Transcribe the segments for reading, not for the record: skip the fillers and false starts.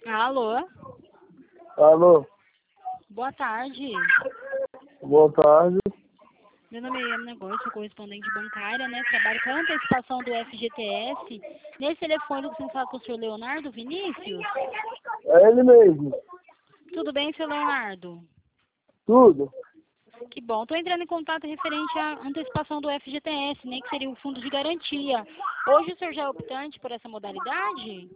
Alô? Alô, Boa tarde. boa tarde. Meu nome é Negócio, sou correspondente bancária, né? Trabalho com a antecipação do FGTS. Nesse telefone você fala com o senhor Leonardo Vinícius? É ele mesmo. Tudo bem, senhor Leonardo? Tudo? Que bom. Estou entrando em contato referente à antecipação do FGTS, né? Que seria o fundo de garantia. Hoje o senhor já é optante por essa modalidade?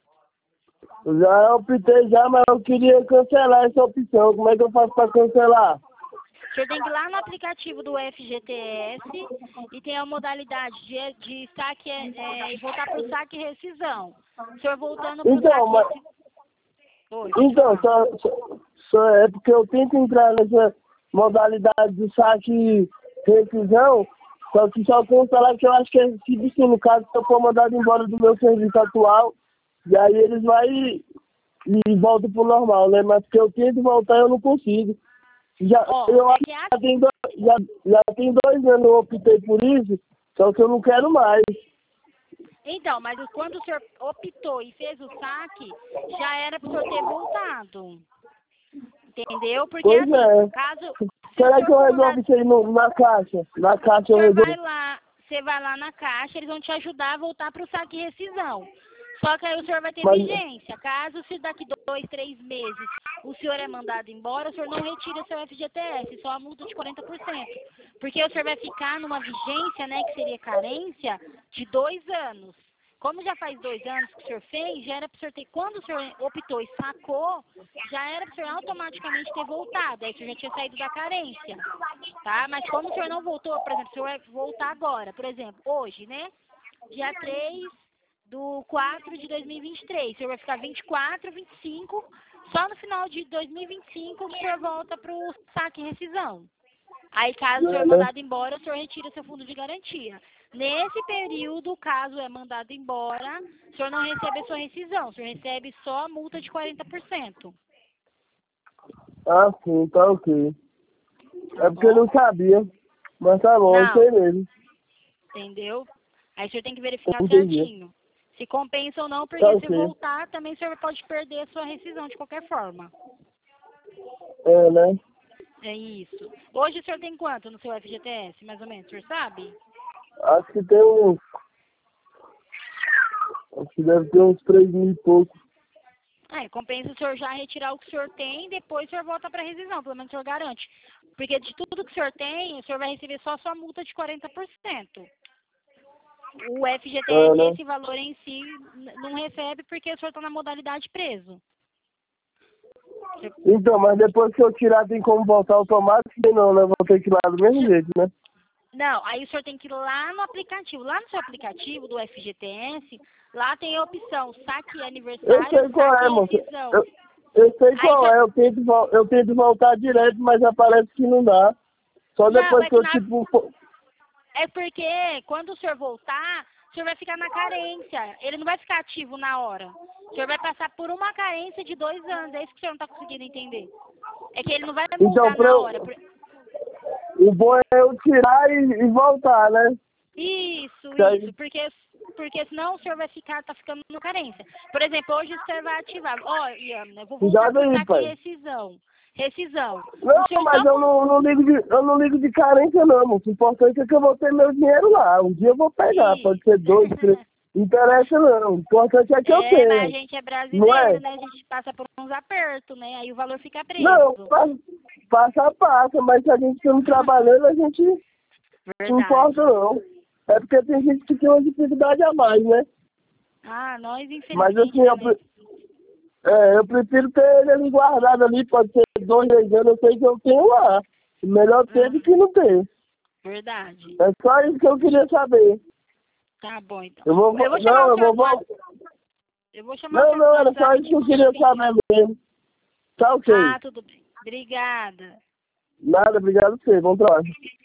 Já optei já, mas eu queria cancelar essa opção. Como é que eu faço para cancelar? O senhor tem que ir lá no aplicativo do FGTS e tem a modalidade de saque e voltar para o saque e rescisão. O senhor voltando para o Então, mas, saque e rescisão. Oi, pode então falar. só é porque eu tento entrar nessa modalidade de saque e rescisão, só que só cancelar que eu acho que é se no caso se eu for mandado embora do meu serviço atual, e aí eles vão e voltam pro normal, né? Mas porque eu tento voltar eu não consigo. Já, Ó, eu é acho que que é já tem 2 anos eu optei por isso, só que eu não quero mais. Então, mas quando o senhor optou e fez o saque, já era para o senhor ter voltado. Entendeu? Porque Pois assim, é. caso se o Será senhor que eu for resolvo mandado, isso aí na caixa? Na o caixa eu senhor resolvo. você vai lá na caixa, eles vão te ajudar a voltar para o saque e rescisão. Só que aí o senhor vai ter Mas, vigência. Caso se daqui 2, 3 meses o senhor é mandado embora, o senhor não retira seu FGTS, só a multa de 40%. Porque o senhor vai ficar numa vigência, né, que seria carência, de 2 anos. Como já faz 2 anos que o senhor fez, já era para o senhor ter, quando o senhor optou e sacou, já era para o senhor automaticamente ter voltado. Aí o senhor já tinha saído da carência, tá? Mas como o senhor não voltou, por exemplo, o senhor vai voltar agora, por exemplo, hoje, né? Dia 3/4/2023. O senhor vai ficar 24, 25. Só no final de 2025 o senhor volta para o saque e rescisão. Aí, caso o senhor é né? mandado embora, o senhor retira seu fundo de garantia. Nesse período, caso é mandado embora, o senhor não recebe a sua rescisão. O senhor recebe só a multa de 40%. Ah, sim, tá ok. Tá É porque eu bom? não sabia. Mas tá bom, é isso Não, aí mesmo. entendeu? Aí o senhor tem que verificar Entendi. certinho se compensa ou não, Tá porque se ok. voltar, também o senhor pode perder a sua rescisão de qualquer forma. É, né? É isso. Hoje o senhor tem quanto no seu FGTS, mais ou menos? O senhor sabe? Acho que tem uns. Acho que deve ter uns 3.000 e pouco. Compensa o senhor já retirar o que o senhor tem e depois o senhor volta para a rescisão, pelo menos o senhor garante. Porque de tudo que o senhor tem, o senhor vai receber só a sua multa de 40%. O É, FGTS, né? esse valor em si, não recebe porque o senhor está na modalidade preso. Então, mas depois que eu tirar tem como voltar automático? Não, né? Vou ter que ir lá do mesmo jeito, né? Não, aí o senhor tem que ir lá no aplicativo. Lá no seu aplicativo do FGTS, lá tem a opção saque Eu aniversário, sei qual saque é, moça. rescisão. Eu, eu sei Aí o qual senhor... é. Eu tento voltar direto, mas aparece que não dá. Só Não, depois é que que eu, na tipo... É porque quando o senhor voltar, o senhor vai ficar na carência. Ele não vai ficar ativo na hora. O senhor vai passar por uma carência de 2 anos. É isso que o senhor não está conseguindo entender. É que ele não vai Então, mudar na hora. o bom é eu tirar e voltar, né? Isso, Que aí, isso. Porque senão o senhor vai ficar, tá ficando na carência. Por exemplo, hoje o senhor vai ativar. Ó, Iana, eu vou voltar cuidado para o aí, saque e pai. rescisão. Rescisão. O Não, senhor mas só eu não ligo de carência, não, moço. O importante é que eu vou ter meu dinheiro lá. Um dia eu vou pegar. Pode Isso. ser 2, 3. Não interessa, não. O importante é que eu É, mas a tenho. gente é Não é? brasileiro, né? A gente passa por uns apertos, né? Aí o valor fica Não, preso. passa. Mas se a gente não trabalhando, a gente não importa, Verdade. não. É porque tem gente que tem uma dificuldade a mais, né? Ah, nós, Mas infelizmente, assim, né, né? eu prefiro ter ele ali guardado ali. Pode ser 2, 3 anos, eu sei que eu tenho lá. Melhor ter do Uhum. que não ter. Verdade. É só isso que eu queria saber. Tá bom, então. Eu vou, Eu vou chamar não, o eu senhor vou, no WhatsApp. Eu vou chamar o não, senhor no não, era só WhatsApp isso de que eu queria pedir. saber mesmo. Tá ok. Ah, tudo bem. Obrigada. Nada, obrigado a você, bom trabalho.